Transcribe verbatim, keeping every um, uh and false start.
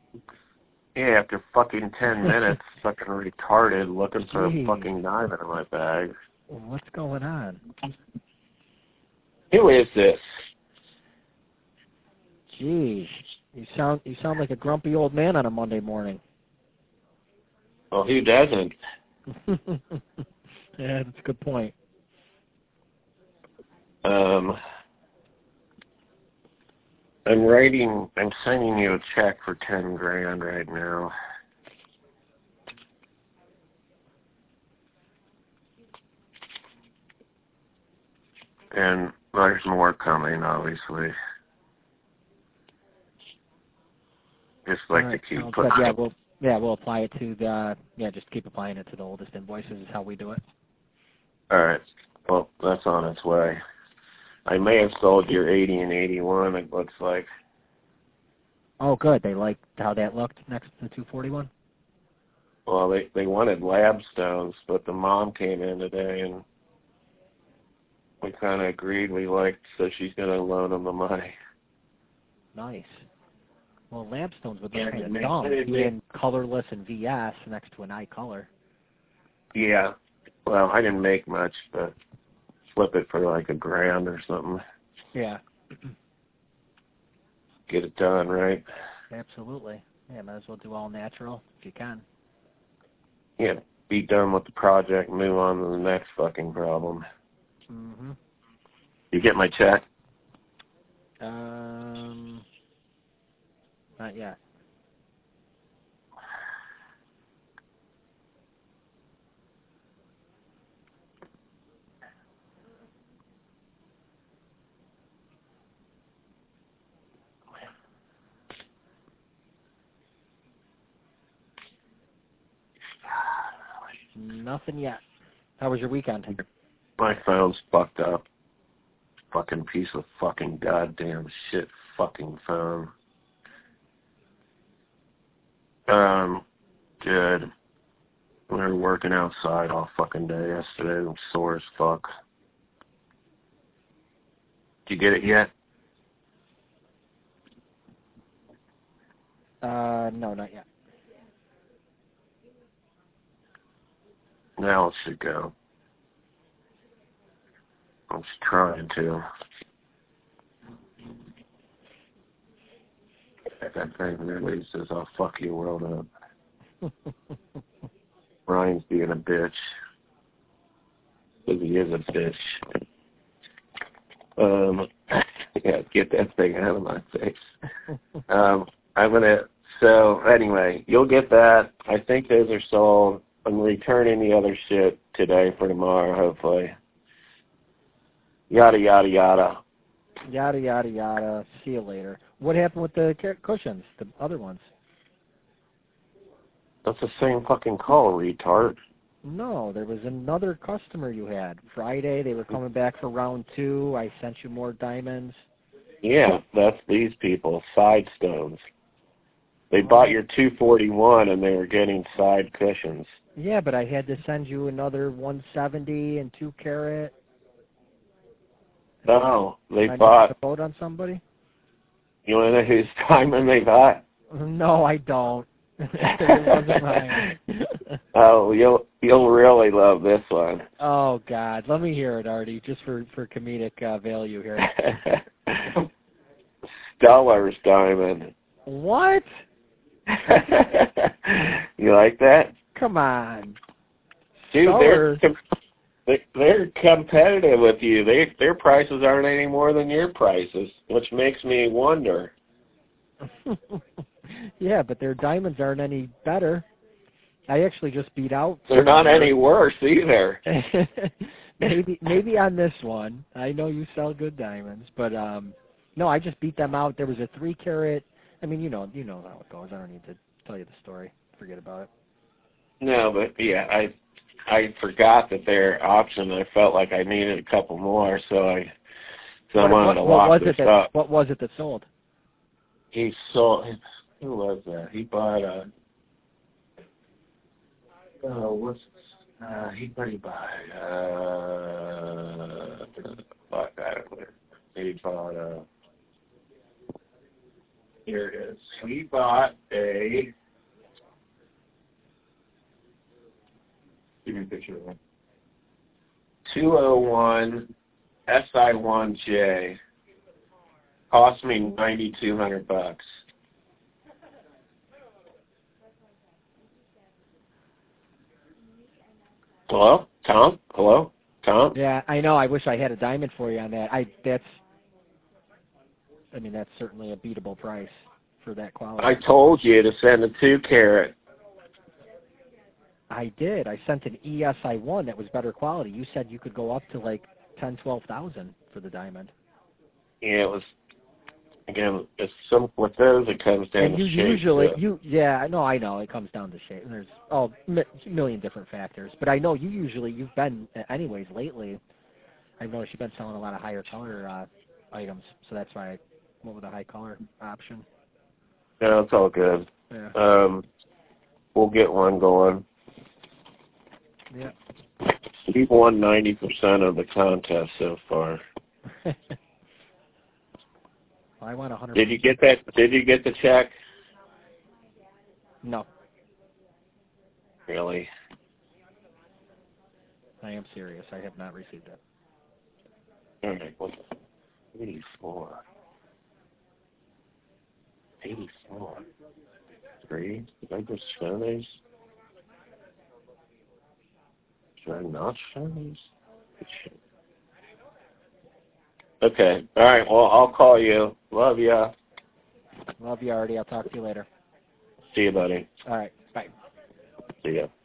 Yeah, after fucking ten minutes, fucking retarded, looking for Jeez. a fucking diamond in my bag. What's going on? Who is this? Jeez, you sound you sound like a grumpy old man on a Monday morning. Well, who doesn't? Yeah, that's a good point. Um, I'm writing, I'm sending you a check for ten grand right now. And there's more coming, obviously. Just like All right, to keep sounds putting good. Yeah, it. we'll yeah we'll apply it to the yeah just keep applying it to the oldest invoices is how we do it. All right. Well, that's on its way. I may have sold your eighty and eighty-one, it looks like. Oh, good. They liked how that looked next to the two forty-one. Well, they, they wanted lab stones, but the mom came in today and we kind of agreed we liked, so she's going to loan them the money. Nice. Well, Lambstones would look Yeah, kind of it dumb makes- it being colorless and V S next to an eye color. Yeah. Well, I didn't make much, but flip it for like a grand or something. Yeah. Get it done, right? Absolutely. Yeah, might as well do all natural if you can. Yeah, be done with the project and move on to the next fucking problem. Mm-hmm. You get my check? Um, not yet. Nothing yet. How was your weekend? My phone's fucked up. Fucking piece of fucking goddamn shit fucking phone. Um, good. We were working outside all fucking day yesterday. I'm sore as fuck. Did you get it yet? Uh, no, not yet. Now it should go. I'm just trying to. That thing really says, I'll fuck your world up. Ryan's being a bitch. Because he is a bitch. Um, yeah, get that thing out of my face. Um, I'm going to, so anyway, you'll get that. I think those are sold. I'm returning the other shit today for tomorrow, hopefully. Yada, yada, yada. Yada, yada, yada. See you later. What happened with the cushions, the other ones? That's the same fucking call, retard. No, there was another customer you had. Friday, they were coming back for round two. I sent you more diamonds. Yeah, that's these people, side stones. They bought your two forty-one and they were getting side cushions. Yeah, but I had to send you another one seventy and two carat. No, they I bought. a vote on somebody? You want to know whose diamond they bought? No, I don't. It wasn't mine. Oh, you'll you'll really love this one. Oh God, let me hear it, Artie, just for for comedic uh, value here. Stellar's diamond. What? You like that? Come on. Dude, Stellar. they're they, they're competitive with you. They their prices aren't any more than your prices, which makes me wonder. Yeah, but their diamonds aren't any better. I actually just beat out. They're not any worse either. maybe maybe on this one. I know you sell good diamonds, but um, no, I just beat them out. There was a three carat. I mean, you know, you know how it goes. I don't need to tell you the story. Forget about it. No, but yeah, I I forgot that their option. I felt like I needed a couple more, so I so what, I wanted what, to what lock was this it that, up. What was it that sold? He sold. Who was that? He bought a. Oh, what's uh, he? What did he buy? Uh, fuck, I don't know. He bought a. Here it is. We bought a. Give me a picture of that. two oh one S I one J. Cost me ninety-two hundred bucks. Hello, Tom. Hello, Tom. Yeah, I know. I wish I had a diamond for you on that. I that's. I mean, that's certainly a beatable price for that quality. I told you to send a two carat. I did. I sent an E S I one that was better quality. You said you could go up to like ten, twelve thousand for the diamond. Yeah, it was. Again, it's some with those it comes down and to you shape. usually so. you yeah no I know it comes down to shape. There's oh a million different factors, but I know you usually you've been anyways lately. I've noticed you've been selling a lot of higher color uh, items, so that's why I went with a high color option. No, it's all good. Yeah. Um, we'll get one going. Yeah. We've won ninety percent of the contest so far. I want one hundred. Did you get that? Did you get the check? No. Really? I am serious. I have not received it. All right. What's eighty-four? eighty-four. Three? Did I just show these? Should I not show these? Okay. All right. Well, I'll call you. Love ya. Love you already. I'll talk to you later. See you, buddy. All right. Bye. See ya.